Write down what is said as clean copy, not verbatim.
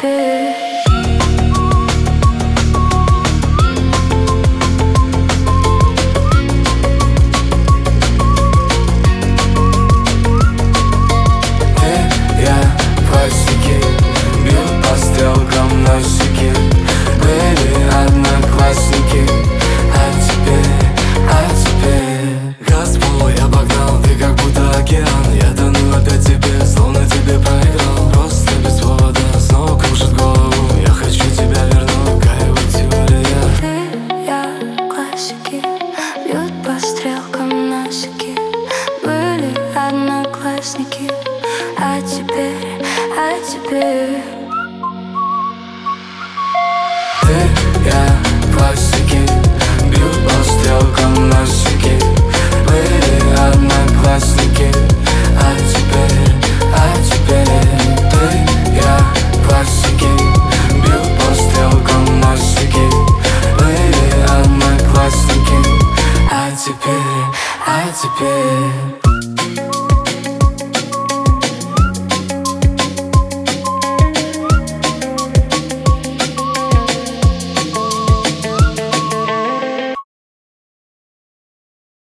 теперь. Классики бьют по стрелкам носики. Были одноклассники, а теперь газ в пол я погнал, ты как будто океан. Я тону опять тебе, словно тебе проиграл. Просто без повода снова кружит голову. Я хочу тебя вернуть, кайфовая теория. Ты, я, классики бьют по стрелкам носики. Были одноклассники, а теперь Ты, я, классики бьют по стрелкам носики. Были одноклассники, а теперь ты, я, классики.